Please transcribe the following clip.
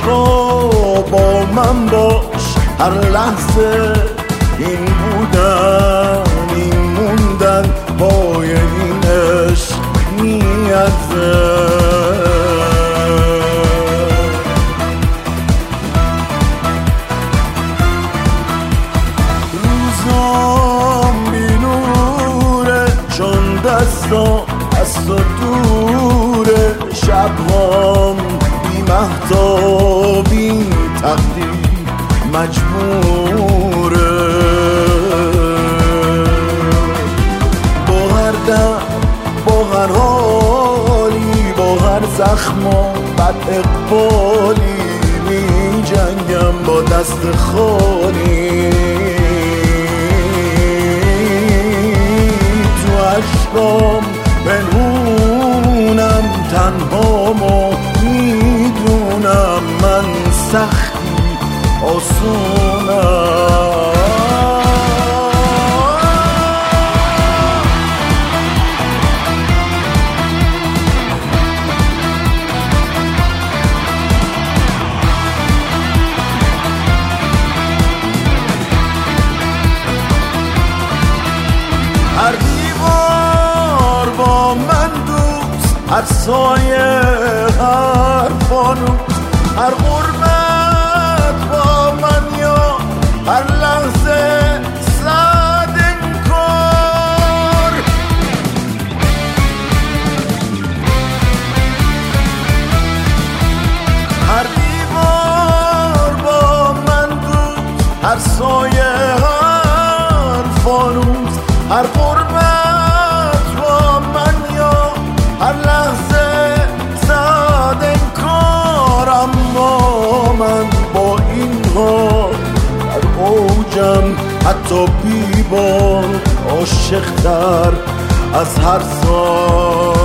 عشقا با من باش، هر لحظه این بودن این موندن پای این عشق میارزه. روزام بی نوره چون دستام از تو دوره، شبهام بی مهتاب این تقدیر مجبوره. با هر دم با هر حالی با هر زخم و بد اقبالی می جنگم با دست خالی. تو عشقام بنونم تنهامو میدونم، من سختی آسونم. هر دیوار با من دوست، هر سایه هر فانوس، هر غربت با من یا هر لحظه صد انکار. هر دیوار با من دوست، هر سایه هر فانوس، هر غربت با من یا هر لحظه صد انکار. اما من با این حال در اوجم حتی بی‌بال عاشق‌تر از هر سال.